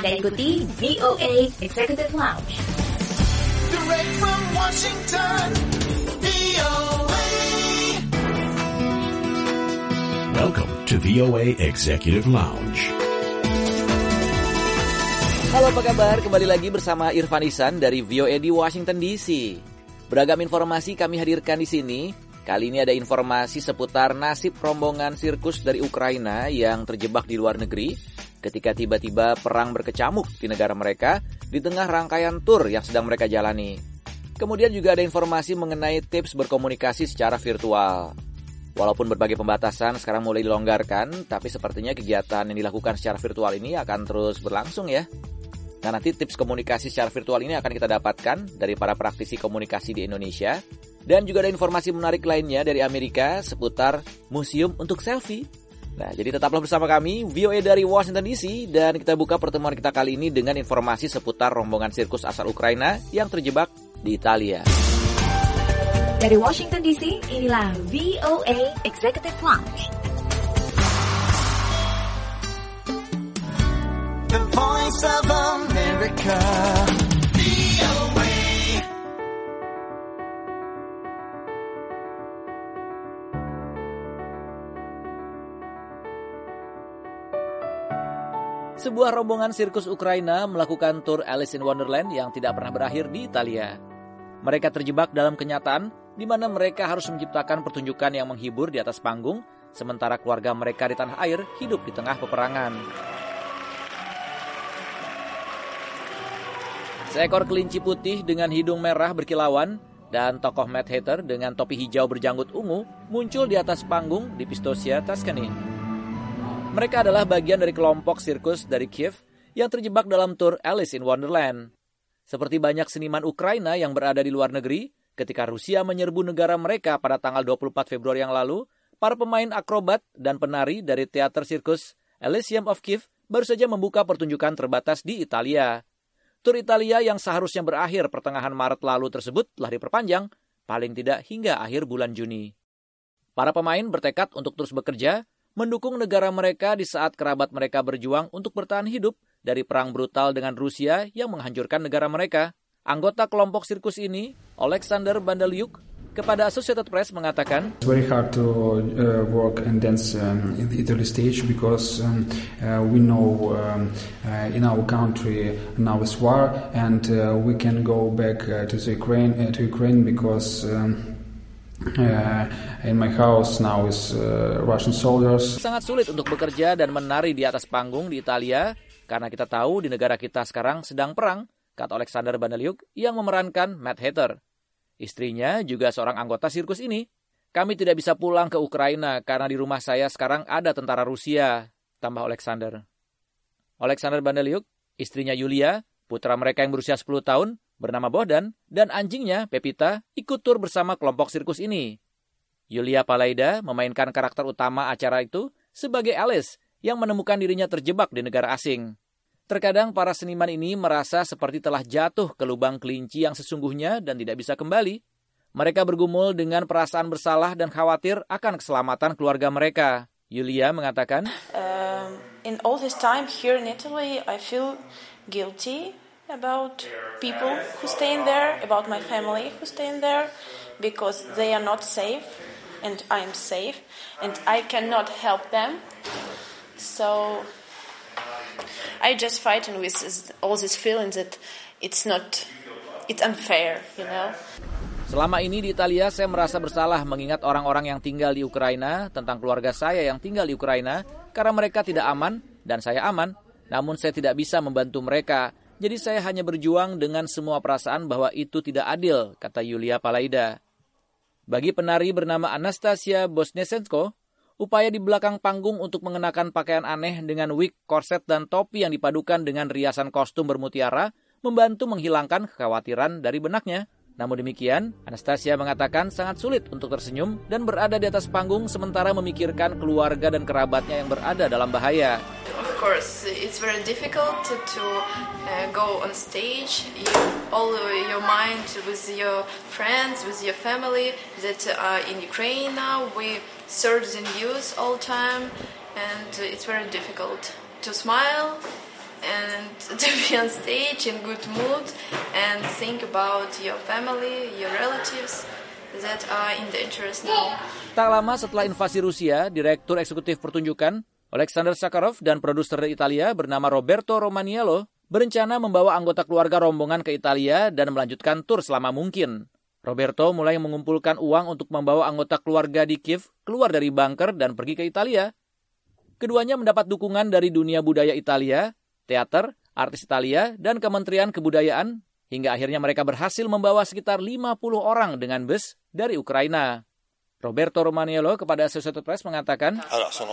Anda ikuti VOA Executive Lounge. Direct from Washington, VOA. Welcome to VOA Executive Lounge. Halo, apa kabar? Kembali lagi bersama Irfan Ihsan dari VOA di Washington DC. Beragam informasi kami hadirkan di sini. Kali ini ada informasi seputar nasib rombongan sirkus dari Ukraina yang terjebak di luar negeri ketika tiba-tiba perang berkecamuk di negara mereka di tengah rangkaian tur yang sedang mereka jalani. Kemudian juga ada informasi mengenai tips berkomunikasi secara virtual. Walaupun berbagai pembatasan sekarang mulai dilonggarkan, tapi sepertinya kegiatan yang dilakukan secara virtual ini akan terus berlangsung ya. Nah, nanti tips komunikasi secara virtual ini akan kita dapatkan dari para praktisi komunikasi di Indonesia. Dan juga ada informasi menarik lainnya dari Amerika seputar museum untuk selfie. Nah, jadi tetaplah bersama kami, VOA dari Washington DC, dan kita buka pertemuan kita kali ini dengan informasi seputar rombongan sirkus asal Ukraina yang terjebak di Italia. Dari Washington DC, inilah VOA Executive Lounge. The Voice of America, VOA. Sebuah rombongan sirkus Ukraina melakukan tur Alice in Wonderland yang tidak pernah berakhir di Italia. Mereka terjebak dalam kenyataan di mana mereka harus menciptakan pertunjukan yang menghibur di atas panggung, sementara keluarga mereka di tanah air hidup di tengah peperangan. Seekor kelinci putih dengan hidung merah berkilauan dan tokoh Mad Hatter dengan topi hijau berjanggut ungu muncul di atas panggung di Pistoia, Tuscany. Mereka adalah bagian dari kelompok sirkus dari Kiev yang terjebak dalam tur Alice in Wonderland. Seperti banyak seniman Ukraina yang berada di luar negeri, ketika Rusia menyerbu negara mereka pada tanggal 24 Februari yang lalu, para pemain akrobat dan penari dari teater sirkus Elysium of Kiev baru saja membuka pertunjukan terbatas di Italia. Tur Italia yang seharusnya berakhir pertengahan Maret lalu tersebut telah diperpanjang, paling tidak hingga akhir bulan Juni. Para pemain bertekad untuk terus bekerja, mendukung negara mereka di saat kerabat mereka berjuang untuk bertahan hidup dari perang brutal dengan Rusia yang menghancurkan negara mereka. Anggota kelompok sirkus ini, Alexander Bandeliuk, kepada Associated Press mengatakan, It's very hard to work and dance in the Italy stage because we know in our country now is war and we can go back to Ukraine because in my house now is Russian soldiers. Sangat sulit untuk bekerja dan menari di atas panggung di Italia karena kita tahu di negara kita sekarang sedang perang, kata Alexander Bandeliuk yang memerankan Mad Hatter. Istrinya juga seorang anggota sirkus ini. Kami tidak bisa pulang ke Ukraina karena di rumah saya sekarang ada tentara Rusia, tambah Alexander. Alexander Bandeliuk, istrinya Yulia, putra mereka yang berusia 10 tahun, bernama Bohdan, dan anjingnya, Pepita, ikut tur bersama kelompok sirkus ini. Yulia Palaida memainkan karakter utama acara itu sebagai Alice yang menemukan dirinya terjebak di negara asing. Terkadang para seniman ini merasa seperti telah jatuh ke lubang kelinci yang sesungguhnya dan tidak bisa kembali. Mereka bergumul dengan perasaan bersalah dan khawatir akan keselamatan keluarga mereka. Yulia mengatakan, In all this time here in Italy, I feel guilty about people who stay in there, about my family who stay in there, because they are not safe, and I am safe, and I cannot help them. So I just fighting with all these feelings that it's unfair, you know. Selama ini di Italia saya merasa bersalah mengingat orang-orang yang tinggal di Ukraina, tentang keluarga saya yang tinggal di Ukraina, karena mereka tidak aman dan saya aman, namun saya tidak bisa membantu mereka. Jadi saya hanya berjuang dengan semua perasaan bahwa itu tidak adil, kata Yulia Palaida. Bagi penari bernama Anastasia Bosnesenko, upaya di belakang panggung untuk mengenakan pakaian aneh dengan wig, korset, dan topi yang dipadukan dengan riasan kostum bermutiara membantu menghilangkan kekhawatiran dari benaknya. Namun demikian, Anastasia mengatakan sangat sulit untuk tersenyum dan berada di atas panggung sementara memikirkan keluarga dan kerabatnya yang berada dalam bahaya. Of course, it's very difficult to go on stage. All your mind with your friends, with your family that are in Ukraine now. We search the news all the time, and it's very difficult to smile and to be on stage in good mood and think about your family, your relatives that are in dangerous now. Tak lama setelah invasi Rusia, Direktur Eksekutif Pertunjukan Alexander Sakharov dan produser Italia bernama Roberto Romaniello berencana membawa anggota keluarga rombongan ke Italia dan melanjutkan tur selama mungkin. Roberto mulai mengumpulkan uang untuk membawa anggota keluarga di Kiev keluar dari bunker dan pergi ke Italia. Keduanya mendapat dukungan dari dunia budaya Italia, teater, artis Italia, dan Kementerian Kebudayaan, hingga akhirnya mereka berhasil membawa sekitar 50 orang dengan bus dari Ukraina. Roberto Romaniello kepada Associated Press mengatakan,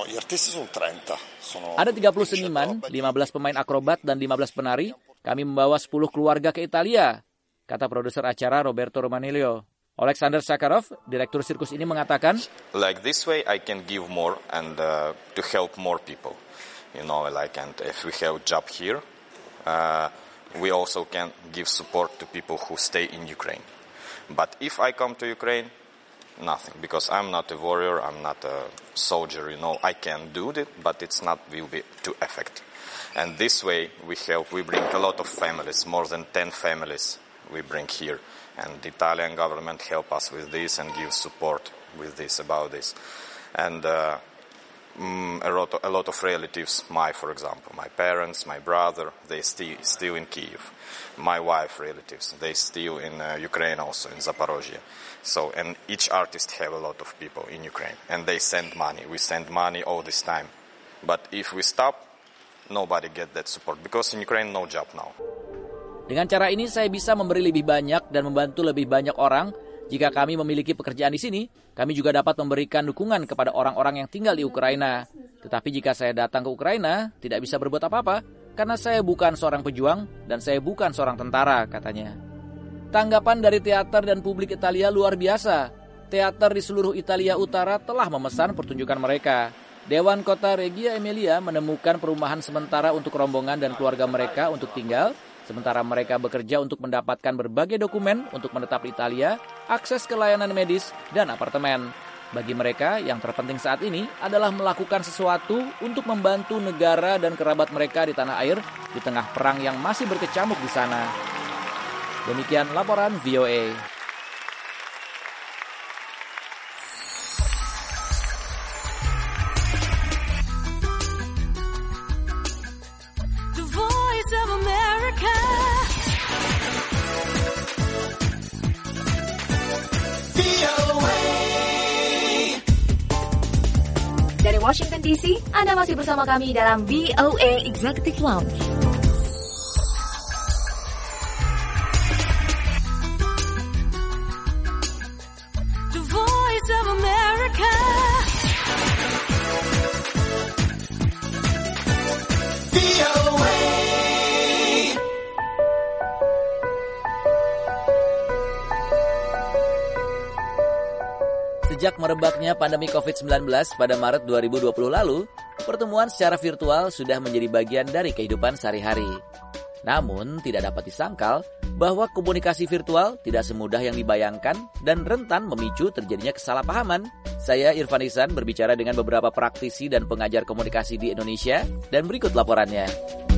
ada 30 seniman, 15 pemain akrobat, dan 15 penari. Kami membawa 10 keluarga ke Italia, kata produser acara Roberto Romaniello. Alexander Sakharov, direktur sirkus ini mengatakan, like this way I can give more and to help more people. And if we have job here, we also can give support to people who stay in Ukraine. But if I come to Ukraine, nothing, because I'm not a warrior, I'm not a soldier, I can do it, but it's not will be too effective. And this way we bring a lot of families, more than 10 families we bring here. And the Italian government help us with this and give support with this, about this. And a lot of relatives, for example, my parents, my brother, they still in Kyiv. My wife relatives, they still in Ukraine also, in Zaporozhye. So, and each artist have a lot of people in Ukraine. And they send money. We send money all this time. But if we stop, nobody get that support. Because in Ukraine, no job now. Dengan cara ini saya bisa memberi lebih banyak dan membantu lebih banyak orang. Jika kami memiliki pekerjaan di sini, kami juga dapat memberikan dukungan kepada orang-orang yang tinggal di Ukraina. Tetapi jika saya datang ke Ukraina, tidak bisa berbuat apa-apa, karena saya bukan seorang pejuang dan saya bukan seorang tentara, katanya. Tanggapan dari teater dan publik Italia luar biasa. Teater di seluruh Italia Utara telah memesan pertunjukan mereka. Dewan Kota Reggio Emilia menemukan perumahan sementara untuk rombongan dan keluarga mereka untuk tinggal, sementara mereka bekerja untuk mendapatkan berbagai dokumen untuk menetap di Italia, akses ke layanan medis, dan apartemen. Bagi mereka, yang terpenting saat ini adalah melakukan sesuatu untuk membantu negara dan kerabat mereka di tanah air di tengah perang yang masih berkecamuk di sana. Demikian laporan VOA. Dari Washington DC, Anda masih bersama kami dalam VOA Executive Lounge. The Voice of America. VOA. Sejak merebaknya pandemi COVID-19 pada Maret 2020 lalu, pertemuan secara virtual sudah menjadi bagian dari kehidupan sehari-hari. Namun, tidak dapat disangkal bahwa komunikasi virtual tidak semudah yang dibayangkan dan rentan memicu terjadinya kesalahpahaman. Saya Irfan Ihsan berbicara dengan beberapa praktisi dan pengajar komunikasi di Indonesia, dan berikut laporannya.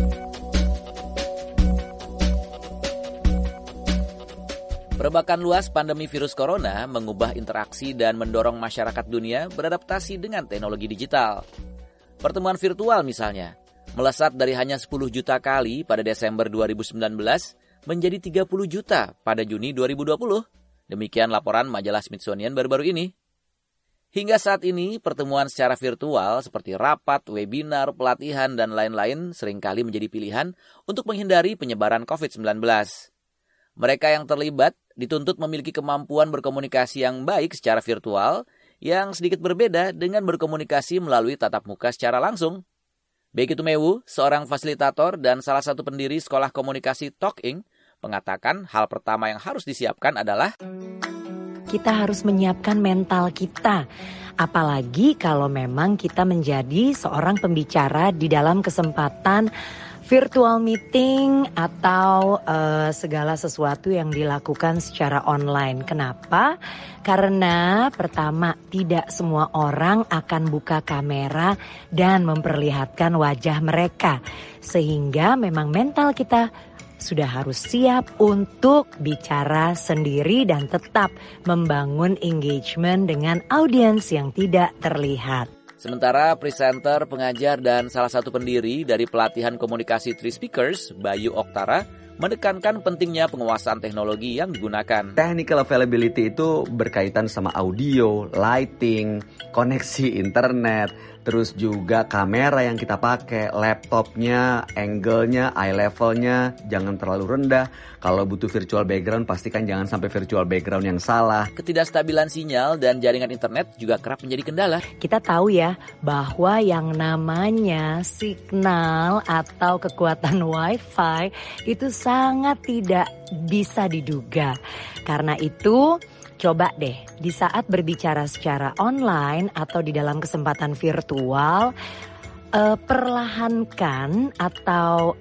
Perebakan luas pandemi virus corona mengubah interaksi dan mendorong masyarakat dunia beradaptasi dengan teknologi digital. Pertemuan virtual misalnya, melesat dari hanya 10 juta kali pada Desember 2019 menjadi 30 juta pada Juni 2020. Demikian laporan majalah Smithsonian baru-baru ini. Hingga saat ini, pertemuan secara virtual seperti rapat, webinar, pelatihan, dan lain-lain seringkali menjadi pilihan untuk menghindari penyebaran COVID-19. Mereka yang terlibat dituntut memiliki kemampuan berkomunikasi yang baik secara virtual yang sedikit berbeda dengan berkomunikasi melalui tatap muka secara langsung. Becky Tumewu, seorang fasilitator dan salah satu pendiri sekolah komunikasi Talking, mengatakan hal pertama yang harus disiapkan adalah kita harus menyiapkan mental kita. Apalagi kalau memang kita menjadi seorang pembicara di dalam kesempatan Virtual meeting atau segala sesuatu yang dilakukan secara online. Kenapa? Karena pertama, tidak semua orang akan buka kamera dan memperlihatkan wajah mereka. Sehingga memang mental kita sudah harus siap untuk bicara sendiri dan tetap membangun engagement dengan audiens yang tidak terlihat. Sementara presenter, pengajar, dan salah satu pendiri dari pelatihan komunikasi Three Speakers, Bayu Oktara, menekankan pentingnya penguasaan teknologi yang digunakan. Technical availability itu berkaitan sama audio, lighting, koneksi internet, terus juga kamera yang kita pakai, laptopnya, angle-nya, eye level-nya jangan terlalu rendah. Kalau butuh virtual background, pastikan jangan sampai virtual background yang salah. Ketidakstabilan sinyal dan jaringan internet juga kerap menjadi kendala. Kita tahu ya bahwa yang namanya signal atau kekuatan wifi itu sangat tidak bisa diduga. Karena itu, coba deh di saat berbicara secara online atau di dalam kesempatan virtual, perlahankan atau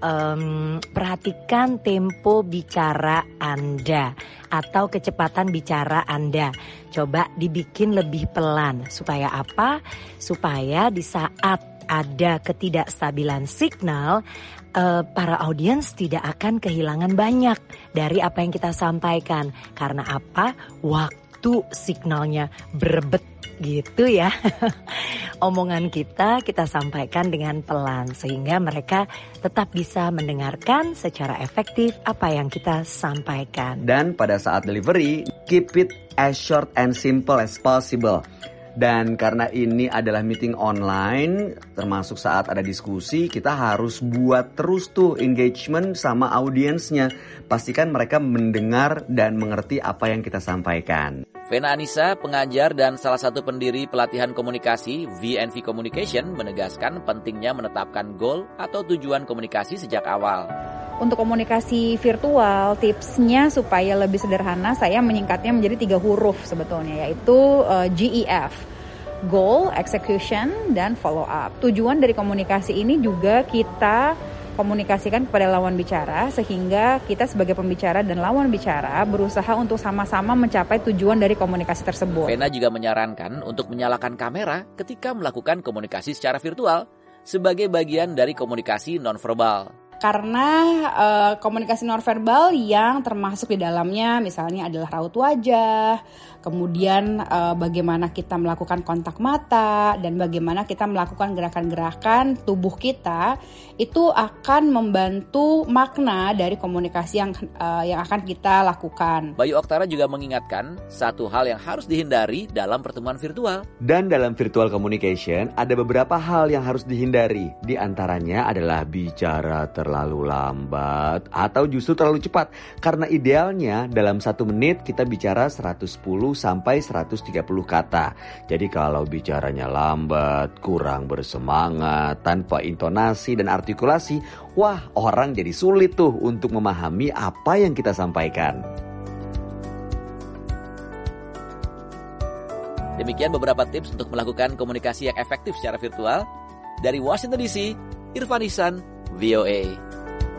perhatikan tempo bicara Anda atau kecepatan bicara Anda. Coba dibikin lebih pelan. Supaya apa? Supaya di saat ada ketidakstabilan signal, para audiens tidak akan kehilangan banyak dari apa yang kita sampaikan. Karena apa? Waktu signalnya berebet gitu ya. Omongan kita sampaikan dengan pelan sehingga mereka tetap bisa mendengarkan secara efektif apa yang kita sampaikan. Dan pada saat delivery, keep it as short and simple as possible. Dan karena ini adalah meeting online, termasuk saat ada diskusi, kita harus buat terus tuh engagement sama audiensnya. Pastikan mereka mendengar dan mengerti apa yang kita sampaikan. Vena Anissa, pengajar dan salah satu pendiri pelatihan komunikasi VNV Communication, menegaskan pentingnya menetapkan goal atau tujuan komunikasi sejak awal. Untuk komunikasi virtual, tipsnya supaya lebih sederhana, saya menyingkatnya menjadi 3 huruf sebetulnya, yaitu GEF. Goal, Execution, dan Follow Up. Tujuan dari komunikasi ini juga kita komunikasikan kepada lawan bicara, sehingga kita sebagai pembicara dan lawan bicara berusaha untuk sama-sama mencapai tujuan dari komunikasi tersebut. Vena juga menyarankan untuk menyalakan kamera ketika melakukan komunikasi secara virtual sebagai bagian dari komunikasi nonverbal. Karena komunikasi nonverbal yang termasuk di dalamnya misalnya adalah raut wajah, kemudian bagaimana kita melakukan kontak mata, dan bagaimana kita melakukan gerakan-gerakan tubuh kita, itu akan membantu makna dari komunikasi yang akan kita lakukan. Bayu Oktara juga mengingatkan satu hal yang harus dihindari dalam pertemuan virtual. Dan dalam virtual communication ada beberapa hal yang harus dihindari. Di antaranya adalah bicara terlalu lambat atau justru terlalu cepat. Karena idealnya dalam 1 menit kita bicara 110 sampai 130 kata. Jadi kalau bicaranya lambat, kurang bersemangat, tanpa intonasi dan artikulasi, wah, orang jadi sulit tuh untuk memahami apa yang kita sampaikan. Demikian beberapa tips untuk melakukan komunikasi yang efektif secara virtual. Dari Washington DC, Irfan Ihsan, VOA.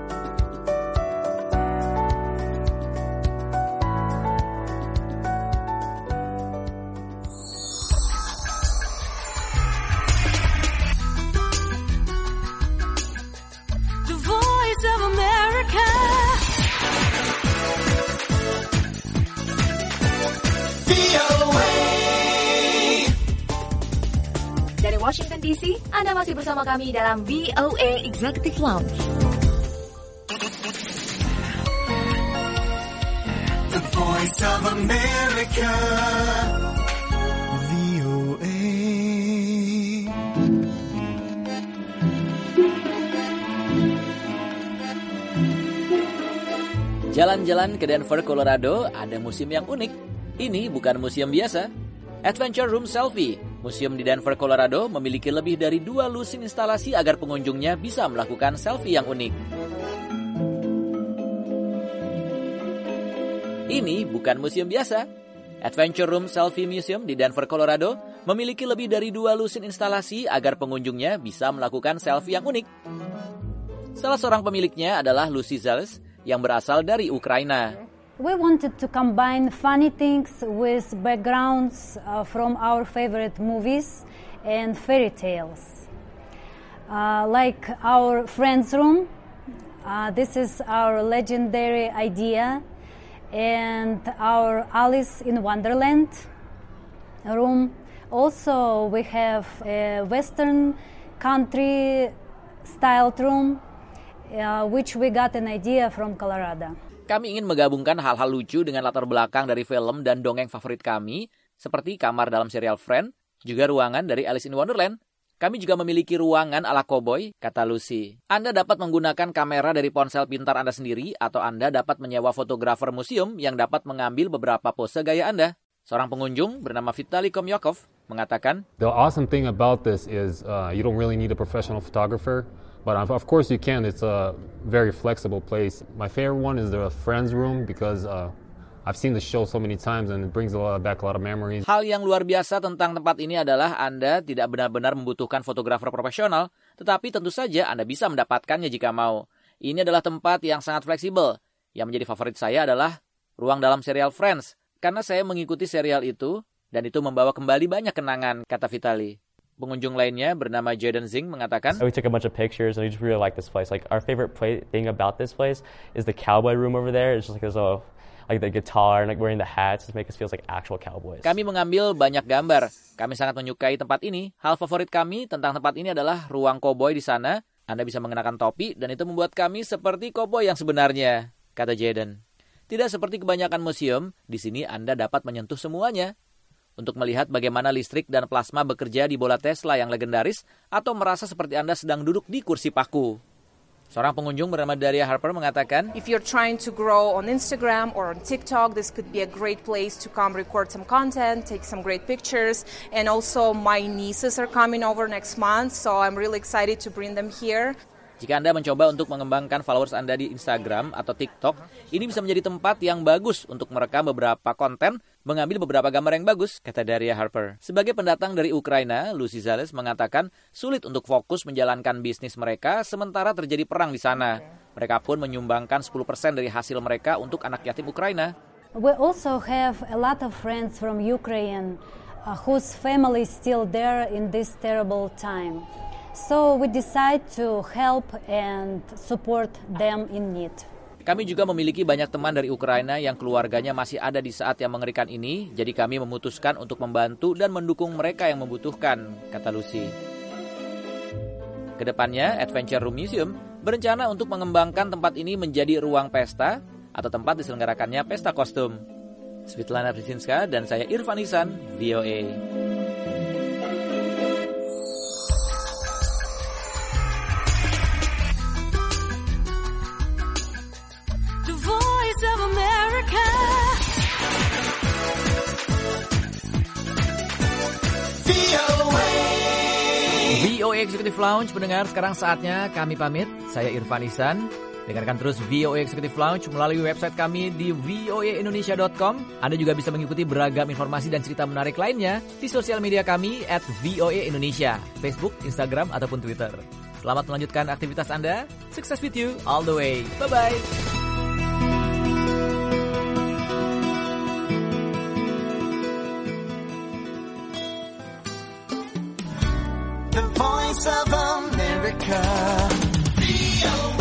Washington DC, Anda masih bersama kami dalam VOA Executive Lounge. The Voice of America, VOA. Jalan-jalan ke Denver, Colorado, ada museum yang unik. Ini bukan museum biasa. Adventure Room Selfie. Museum di Denver, Colorado memiliki lebih dari 2 lusin instalasi agar pengunjungnya bisa melakukan selfie yang unik. Ini bukan museum biasa. Adventure Room Selfie Museum di Denver, Colorado memiliki lebih dari 2 lusin instalasi agar pengunjungnya bisa melakukan selfie yang unik. Salah seorang pemiliknya adalah Lucy Zales yang berasal dari Ukraina. We wanted to combine funny things with backgrounds from our favorite movies and fairy tales. Like our friend's room, this is our legendary idea, and our Alice in Wonderland room. Also, we have a Western country style room, which we got an idea from Colorado. Kami ingin menggabungkan hal-hal lucu dengan latar belakang dari film dan dongeng favorit kami, seperti kamar dalam serial Friends, juga ruangan dari Alice in Wonderland. Kami juga memiliki ruangan ala koboi, kata Lucy. Anda dapat menggunakan kamera dari ponsel pintar Anda sendiri, atau Anda dapat menyewa fotografer museum yang dapat mengambil beberapa pose gaya Anda. Seorang pengunjung bernama Vitaly Komyakov mengatakan, The awesome thing about this is you don't really need a professional photographer. But of course you can. It's a very flexible place. My favorite one is the Friends room because I've seen the show so many times and it brings back a lot of memories. Hal yang luar biasa tentang tempat ini adalah Anda tidak benar-benar membutuhkan fotografer profesional, tetapi tentu saja Anda bisa mendapatkannya jika mau. Ini adalah tempat yang sangat fleksibel. Yang menjadi favorit saya adalah ruang dalam serial Friends, karena saya mengikuti serial itu dan itu membawa kembali banyak kenangan, kata Vitaly. Pengunjung lainnya bernama Jaden Zing mengatakan, We took a bunch of pictures and we just really like this place. Like our favorite thing about this place is the cowboy room over there. It's just like there's like the guitar and like wearing the hats just make us feel like actual cowboys. Kami mengambil banyak gambar. Kami sangat menyukai tempat ini. Hal favorit kami tentang tempat ini adalah ruang koboi di sana. Anda bisa mengenakan topi dan itu membuat kami seperti koboi yang sebenarnya, kata Jaden. Tidak seperti kebanyakan museum, di sini Anda dapat menyentuh semuanya. Untuk melihat bagaimana listrik dan plasma bekerja di bola Tesla yang legendaris, atau merasa seperti Anda sedang duduk di kursi paku. Seorang pengunjung bernama Daria Harper mengatakan, If you're trying to grow on Instagram or on TikTok, this could be a great place to come record some content, take some great pictures, and also my nieces are coming over next month, so I'm really excited to bring them here. Jika Anda mencoba untuk mengembangkan followers Anda di Instagram atau TikTok, ini bisa menjadi tempat yang bagus untuk merekam beberapa konten, mengambil beberapa gambar yang bagus, kata Daria Harper. Sebagai pendatang dari Ukraina, Lucy Zales mengatakan sulit untuk fokus menjalankan bisnis mereka sementara terjadi perang di sana. Mereka pun menyumbangkan 10% dari hasil mereka untuk anak yatim Ukraina. We also have a lot of friends from Ukraine whose family is still there in this terrible time. So we decide to help and support them in need. Kami juga memiliki banyak teman dari Ukraina yang keluarganya masih ada di saat yang mengerikan ini, jadi kami memutuskan untuk membantu dan mendukung mereka yang membutuhkan, kata Lucy. Kedepannya, Adventure Room Museum berencana untuk mengembangkan tempat ini menjadi ruang pesta atau tempat diselenggarakannya pesta kostum. Svetlana Prisinska dan saya Irfan Isan, VOA. VOA Executive Lounge, pendengar, sekarang saatnya kami pamit. Saya Irfan Ihsan. Dengarkan terus VOA Executive Lounge melalui website kami di voaindonesia.com. Anda juga bisa mengikuti beragam informasi dan cerita menarik lainnya di sosial media kami @voaindonesia, Facebook, Instagram, ataupun Twitter. Selamat melanjutkan aktivitas Anda. Success with you all the way. Bye-bye. The Voice of America, VOA.